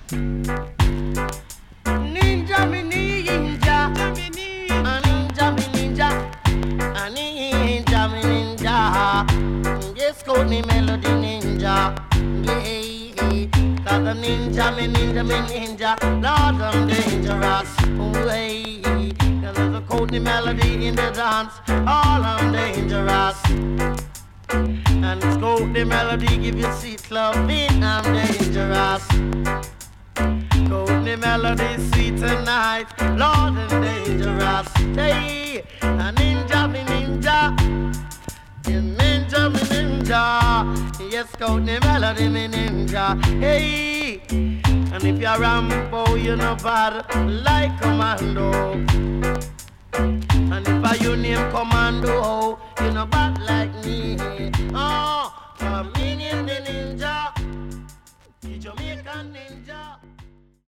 Ninja me ninja, a ninja me ninja, a ninja me ninja. Yes, Courtney Melody ninja, yeah. Cause a ninja me ninja, Lord I'm dangerous, way. Cause there's a Courtney Melody in the dance, all I'm dangerous. And it's Courtney Melody give you sweet loving, I'm dangerous. Courtney Melody sweet tonight, Lord and dangerous. Hey, a ninja me ninja, you ninja me ninja. Yes, Courtney Melody me ninja. Hey, and if you're Rambo, you know bad like Commando. And if I you name Commando, you know bad like me. Oh, I'm the ninja, the Jamaican ninja.